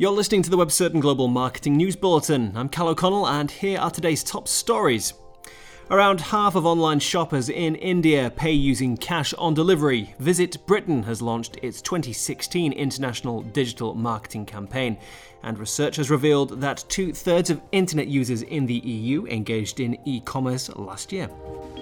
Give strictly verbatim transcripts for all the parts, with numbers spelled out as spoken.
You're listening to the WebCertain Global Marketing News Bulletin. I'm Cal O'Connell, and here are today's top stories. Around half of online shoppers in India pay using cash on delivery. Visit Britain has launched its twenty sixteen International Digital Marketing Campaign, and research has revealed that two-thirds of internet users in the E U engaged in e-commerce last year.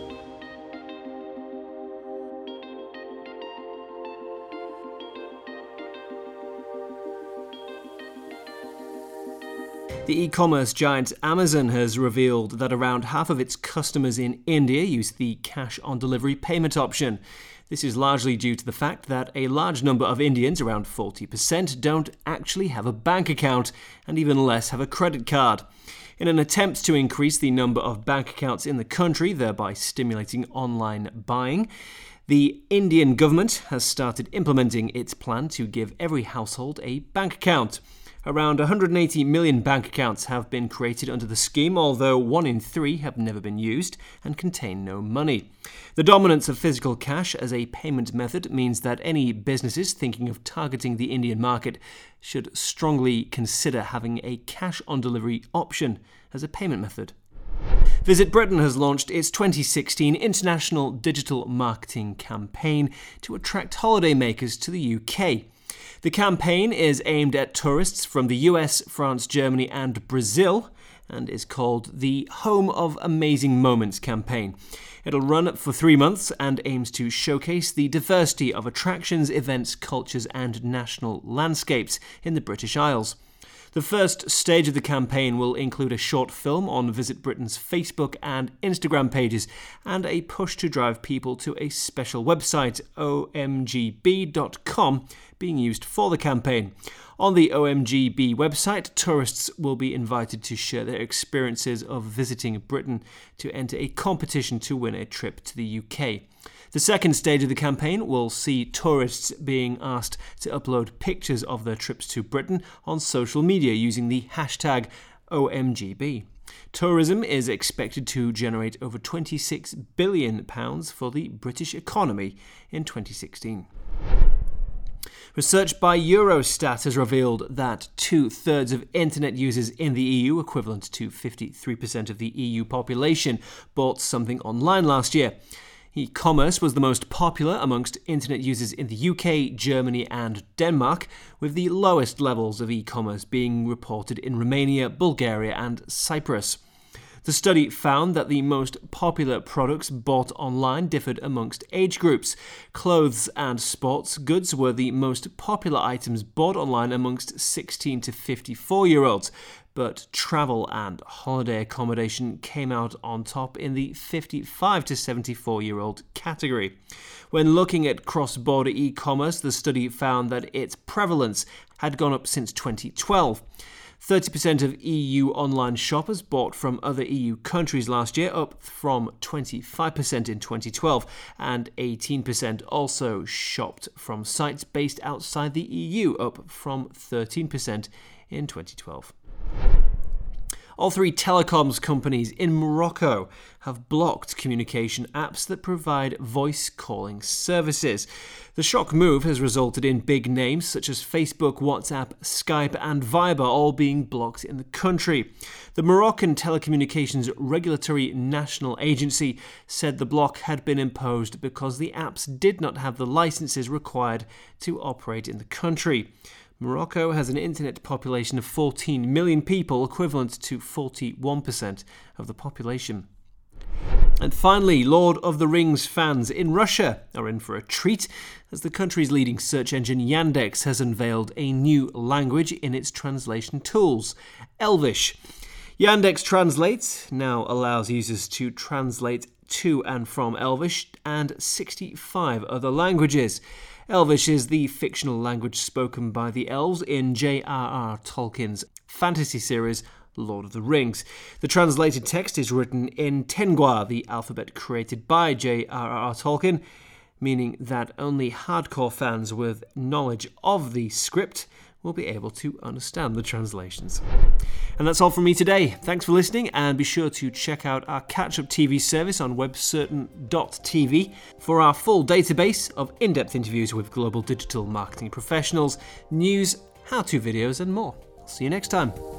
The e-commerce giant Amazon has revealed that around half of its customers in India use the cash-on-delivery payment option. This is largely due to the fact that a large number of Indians, around forty percent, don't actually have a bank account, and even less have a credit card. In an attempt to increase the number of bank accounts in the country, thereby stimulating online buying, the Indian government has started implementing its plan to give every household a bank account. Around one hundred eighty million bank accounts have been created under the scheme, although one in three have never been used and contain no money. The dominance of physical cash as a payment method means that any businesses thinking of targeting the Indian market should strongly consider having a cash-on-delivery option as a payment method. Visit Britain has launched its twenty sixteen International Digital Marketing Campaign to attract holidaymakers to the U K. The campaign is aimed at tourists from the U S, France, Germany and Brazil, and is called the Home of Amazing Moments campaign. It'll run for three months and aims to showcase the diversity of attractions, events, cultures and national landscapes in the British Isles. The first stage of the campaign will include a short film on Visit Britain's Facebook and Instagram pages and a push to drive people to a special website, O M G B dot com, being used for the campaign. On the O M G B website, tourists will be invited to share their experiences of visiting Britain to enter a competition to win a trip to the U K. The second stage of the campaign will see tourists being asked to upload pictures of their trips to Britain on social media using the hashtag O M G B. Tourism is expected to generate over twenty-six billion pounds for the British economy in twenty sixteen. Research by Eurostat has revealed that two-thirds of internet users in the E U, equivalent to fifty-three percent of the E U population, bought something online last year. E-commerce was the most popular amongst internet users in the U K, Germany and Denmark, with the lowest levels of e-commerce being reported in Romania, Bulgaria and Cyprus. The study found that the most popular products bought online differed amongst age groups. Clothes and sports goods were the most popular items bought online amongst sixteen to fifty-four-year-olds, but travel and holiday accommodation came out on top in the fifty-five to seventy-four-year-old category. When looking at cross-border e-commerce, the study found that its prevalence had gone up since twenty twelve. thirty percent of E U online shoppers bought from other E U countries last year, up from twenty-five percent in twenty twelve, and eighteen percent also shopped from sites based outside the E U, up from thirteen percent in twenty twelve. All three telecoms companies in Morocco have blocked communication apps that provide voice calling services. The shock move has resulted in big names such as Facebook, WhatsApp, Skype and Viber all being blocked in the country. The Moroccan Telecommunications Regulatory National Agency said the block had been imposed because the apps did not have the licenses required to operate in the country. Morocco has an internet population of fourteen million people, equivalent to forty-one percent of the population. And finally, Lord of the Rings fans in Russia are in for a treat as the country's leading search engine Yandex has unveiled a new language in its translation tools, Elvish. Yandex Translate now allows users to translate to and from Elvish and sixty-five other languages. Elvish is the fictional language spoken by the elves in J R R Tolkien's fantasy series Lord of the Rings. The translated text is written in Tengwar, the alphabet created by J R R Tolkien, meaning that only hardcore fans with knowledge of the script will be able to understand the translations. And that's all from me today. Thanks for listening, and be sure to check out our catch-up T V service on webcertain dot t v for our full database of in-depth interviews with global digital marketing professionals, news, how-to videos and more. See you next time.